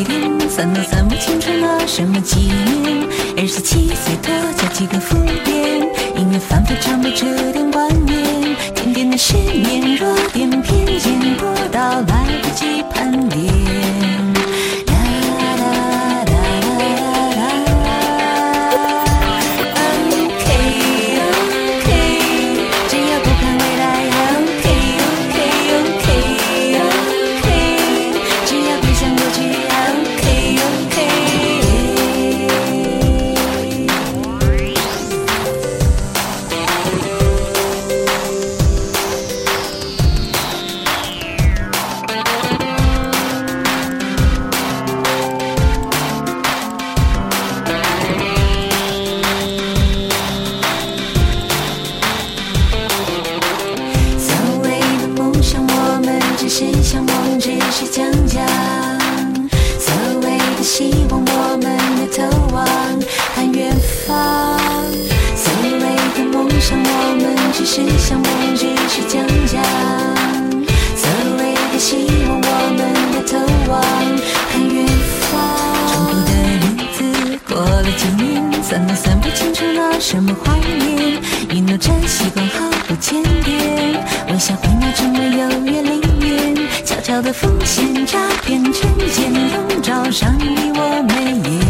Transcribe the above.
几点，算不清楚那什么纪念。27岁多加几个浮点，音乐反复唱不出点观念。甜甜的失眠，弱点偏见，不到来不及盘点。只是向往，只是讲讲。所谓的希望，我们的投望，看远方。所谓的梦想，我们只是向往，只是讲讲。所谓的希望，我们的投望，看远方。重复的日子过了几年，算不清楚那什么怀念。一诺着习惯毫不检点，微笑会拿成为优越里面。悄悄的风险，诈骗成见，笼罩上你我眉眼。